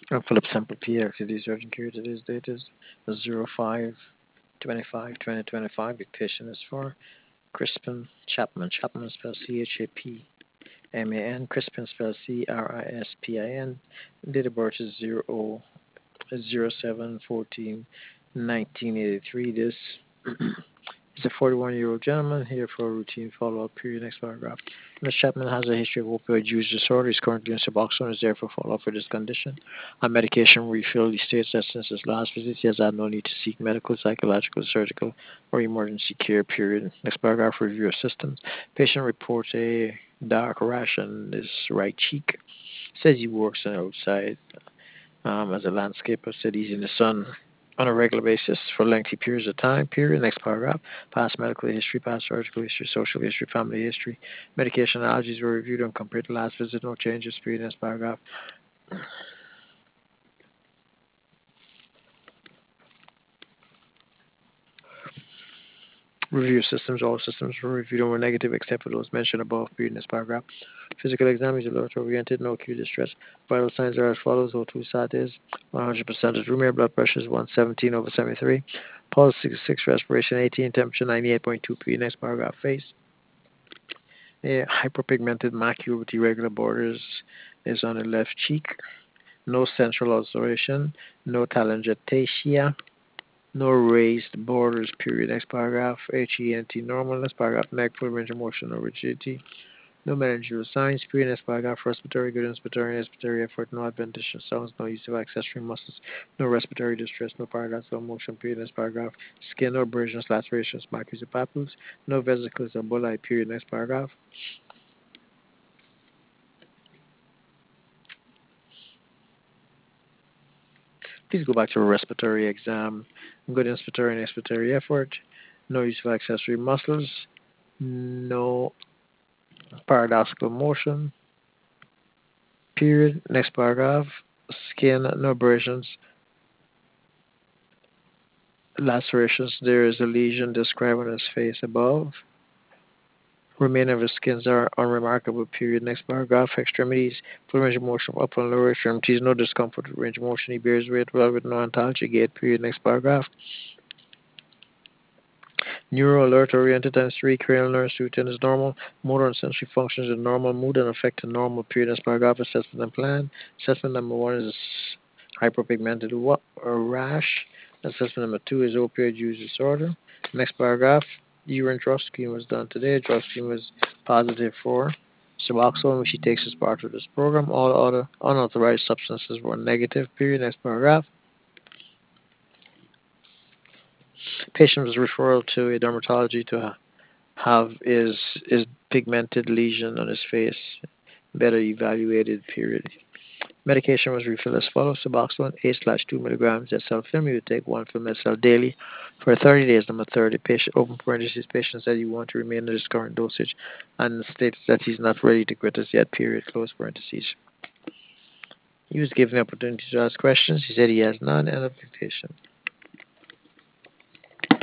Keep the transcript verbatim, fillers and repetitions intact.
Uh, Philip Sample P. Activity Surgeon Care. Today's date is zero five twenty-five twenty twenty-five. The patient is for Crispin Chapman. Chapman spelled C H A P M A N. Crispin spelled C R I S P I N. Date of birth is zero zero seven fourteen nineteen eighty-three. This is a forty-one year old gentleman here for a routine follow up period. Next paragraph. Mister Chapman has a history of opioid use disorder. He's currently on Suboxone and is there for follow up for this condition. On medication refill, he states that since his last visit, he has had no need to seek medical, psychological, surgical, or emergency care. Period. Next paragraph. Review of symptoms. Patient reports a dark rash on his right cheek. Says he works on outside um, as a landscaper. Said he's in the sun on a regular basis for lengthy periods of time. Period. Next paragraph. Past medical history, past surgical history, social history, family history. Medication allergies were reviewed and compared to last visit. No changes. Period. Next paragraph. Review systems. All systems were reviewed and were negative except for those mentioned above. Period. Next paragraph. Physical exam is laboratory oriented. No acute distress. Vital signs are as follows. O two sat is one hundred percent of room air. Blood pressure is one seventeen over seventy-three. Pulse sixty-six. Respiration eighteen. Temperature ninety-eight point two. Period. Next paragraph. Face. A hyperpigmented macule with irregular borders is on the left cheek. No central ulceration. No telangiectasia. No raised borders. Period. Next paragraph. H E N T normal. Next paragraph. Neck full range of motion. No rigidity. No meningeal signs. Period. Next paragraph. Respiratory good. Inspiratory and expiratory effort. No adventitious sounds. No use of accessory muscles. No respiratory distress. No paradoxical motion. Period. Next paragraph. Skin or abrasions, lacerations, markings, or papules. No vesicles or bullae. Period. Next paragraph. Please go back to a respiratory exam. Good inspiratory and expiratory effort. No use of accessory muscles. No paradoxical motion. Period. Next paragraph. Skin, no abrasions, lacerations. There is a lesion described on his face above. Remaining of his skins are unremarkable. Period. Next paragraph. Extremities. Full range of motion of upper and lower extremities. No discomfort with range of motion. He bears weight well with no ontology gait. Period. Next paragraph. Neuro alert oriented times three, cranial nerves two ten is normal. Motor and sensory functions in normal. Mood and affect in normal. Period. As paragraph assessment and plan. Assessment number one is hyperpigmented wa- or rash. Assessment number two is opioid use disorder. Next paragraph. Urine drug screen was done today. Drug screen was positive for Suboxone, which he takes as part of this program. All other unauthorized substances were negative. Period. Next paragraph. Patient was referred to a dermatology to have is is pigmented lesion on his face better evaluated. Period. Medication was refilled as follows: Suboxone eight slash two milligrams S L film. You would take one film S L daily for thirty days. Number thirty. Patient open parenthesis. Patient said you want to remain at his current dosage, and states that he's not ready to quit as yet. Period. Close parentheses. He was given the opportunity to ask questions. He said he has none. End of dictation.